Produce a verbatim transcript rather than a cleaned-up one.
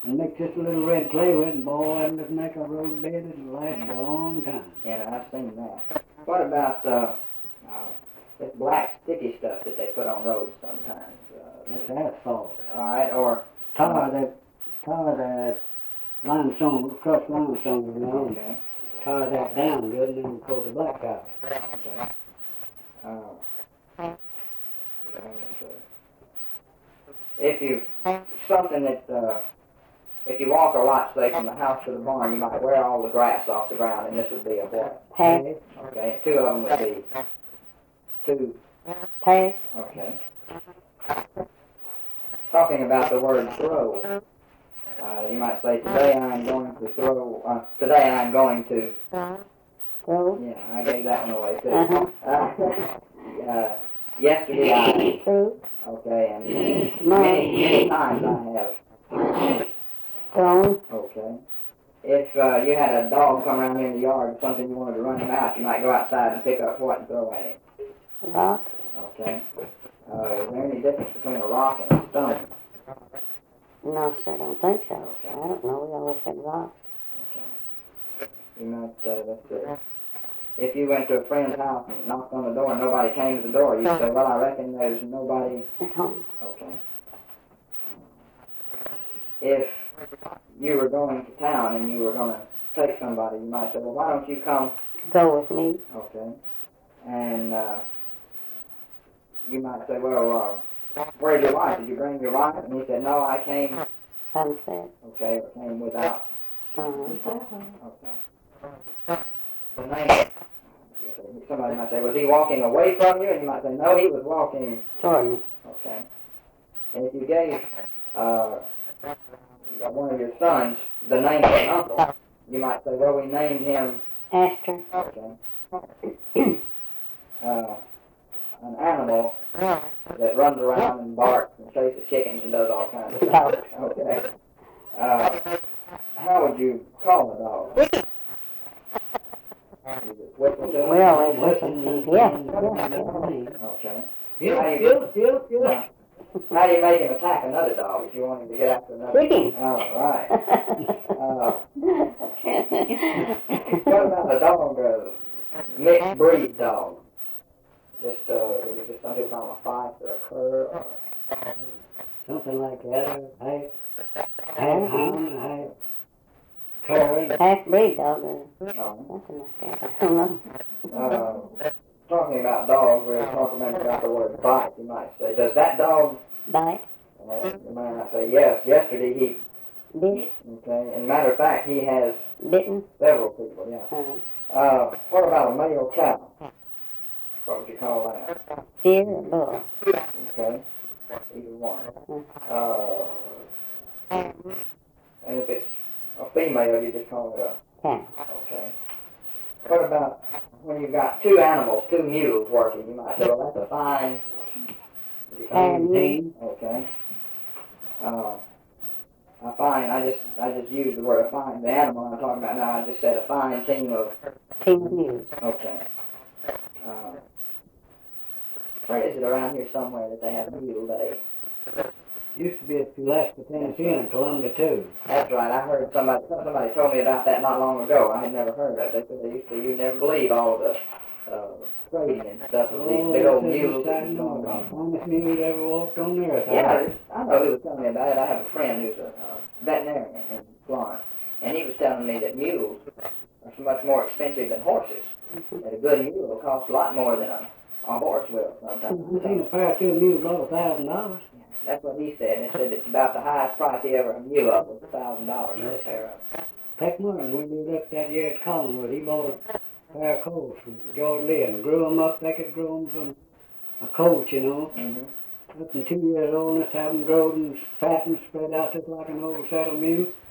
and mix just a little red clay with it, boy, and just make a road bed. It'll last for a long time. Yeah, I've seen that. What about uh, uh, this black sticky stuff that they put on roads sometimes? Uh, That's asphalt. all right, or Tar that, tar that limestone, crushed limestone, you know, and okay, tar that down good, and then pour the blacktop. okay. Uh, let me see. If you something that uh, if you walk a lot, say from the house to the barn, you might wear all the grass off the ground, and this would be a what? Hay. Okay, and two of them would be two. Hay. Okay. Talking about the word throw, uh, you might say, today I'm going to throw, uh, today I'm going to, Throw. yeah, I gave that one away too. Uh-huh. Uh, uh, yesterday I, Through. okay, and No. many, many times I have, Thrown. okay. If uh, you had a dog come around in the yard, something you wanted to run him out, you might go outside and pick up what and throw at him. Rock. Okay. Uh, is there any difference between a rock and a stone? No, sir, I don't think so. Okay. I don't know. We always had rocks. Okay. You might, uh, let's see. If you went to a friend's house and knocked on the door and nobody came to the door, you'd say, well, I reckon there's nobody. At home. Okay. If you were going to town and you were going to take somebody, you might say, well, why don't you come? Go with me. Okay. And uh, you might say, well, uh, where's your wife? Did you bring your wife? And he said, no, I came, Sunset. okay, or came without. Uh-huh. Okay. The name, somebody might say, was he walking away from you? And you might say, no, he was walking. Jordan. Okay. And if you gave uh, one of your sons the name of an uncle, you might say, well, we named him. Astor. Okay. Uh, an animal that runs around and barks and chases chickens and does all kinds of stuff. Okay. Uh, how would you call a dog? You just whistle to him? We always listen to yeah. yeah. Okay. Yep, yep, yep, yep. How do you make him attack another dog if you want him to get after another? Chicken. All right. Uh, what about a dog, a mixed breed dog? Just, uh, you just some people call him a fight or a cur or Something like that. Hey, half hound, half cur. Half breed dog or no. something like that. I don't know. Uh, talking about dogs, we're talking about the word bite. You might say, does that dog? Bite. Uh, you might say, yes. Yesterday he. Bit. Okay. And matter of fact, he has Bitten. several people. Yeah. Uh, Uh, what about a male cow? What would you call that? Deer or bull. Okay. Either one. Uh, and if it's a female, you just call it a. Cow. Okay. What about when you've got two animals, two mules working? You might say, well, that's a fine. You call it a team. Okay. Uh, a fine. I just I just used the word a fine. The animal I'm talking about now, I just said a fine team of. Team of mules. Okay. Uh, where is it around here somewhere that they have Mule Day? Used to be at Pulaski, Tennessee, and Columbia too. That's right. I heard somebody somebody told me about that not long ago. I had never heard of it. They said they used to. You never believe all the uh, trading and stuff of these big old mules that was going on. Finest mule that ever walked on the earth. Yeah, it's- I know who was telling me about it. I have a friend who's a uh, veterinarian in Florence, and he was telling me that mules are so much more expensive than horses. That a good mule will cost a lot more than a, a horse will sometimes. I've seen a pair of two mules over a thousand dollars. That's what he said. And he said it's about the highest price he ever knew of was a thousand dollars for a pair of. Peck Martin, when we lived up that year at Collinwood, he bought a pair of colts from George Lee and grew them up. They could grow them from a colt, you know. Mm-hmm. Up to two years old, and have them growed and fat and spread out just like an old saddle mule.